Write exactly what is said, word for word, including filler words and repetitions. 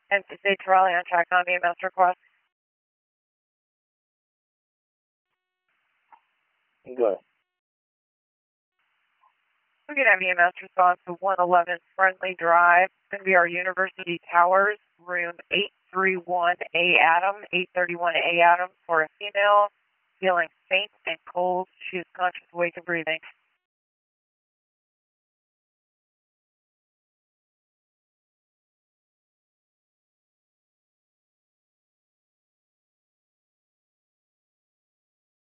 M C C Raleigh on track on E M S request. Go. We could have E M S response to one eleven Friendly Drive. It's going to be our University Towers, room eight thirty-one A Adam, eight thirty-one A Adam for a female, feeling faint and cold. She's conscious, awake, and breathing.